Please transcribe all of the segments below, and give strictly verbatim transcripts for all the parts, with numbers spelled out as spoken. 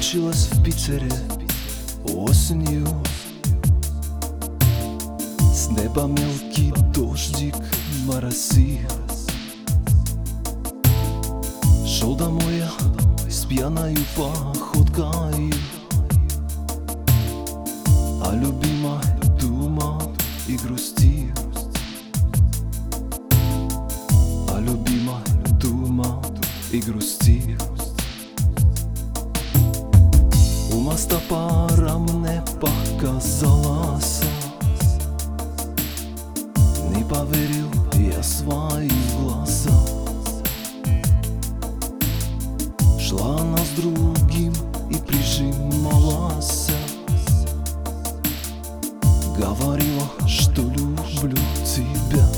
Училась в Питере осенью. С неба мелкий дождик моросил. Шел домой я с пьяною походкой, а любимая думал и грустил. А любимая думал и грустил. У моста пара мне показалась. Не поверил я своим глазам. Шла она с другим и прижималась. Говорила, что люблю тебя.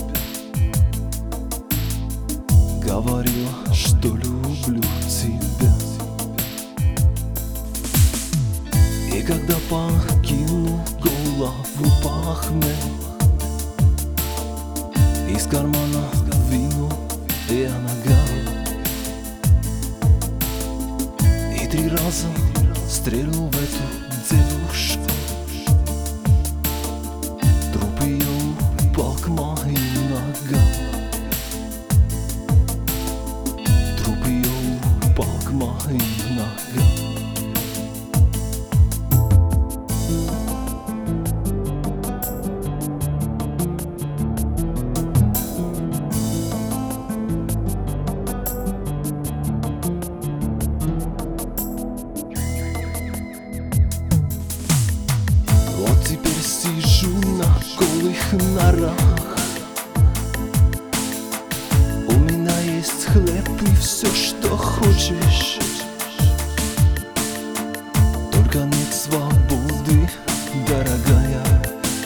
Говорила, что люблю тебя. И когда покинул голову пахнет, из кармана вынул я наган и три раза стрельнул в эту девушку. Труп ее упал к моим ногам. Труп ее упал к моим ногам. Теперь сижу на голых норах. У меня есть хлеб и все, что хочешь. Только нет свободы, дорогая.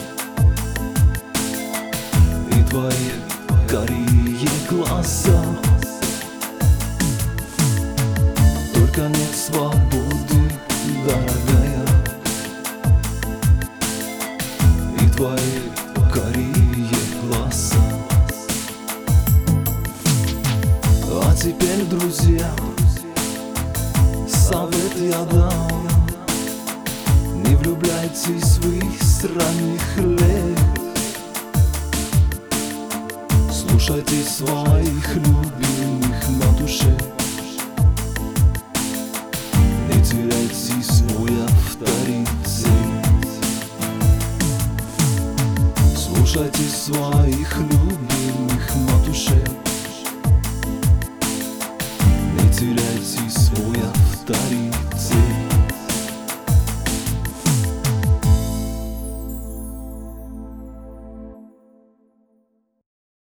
И твои карие глаза. Только нет свободы, дорогая. И твои карие глаза. А теперь, друзья, совет я дам: не влюбляйтесь вы с ранних лет. Слушайте своих любимых на душе. Не теряйте свой авторитет. Слушайте своих любимых на душе. Не теряйте свой авторитет.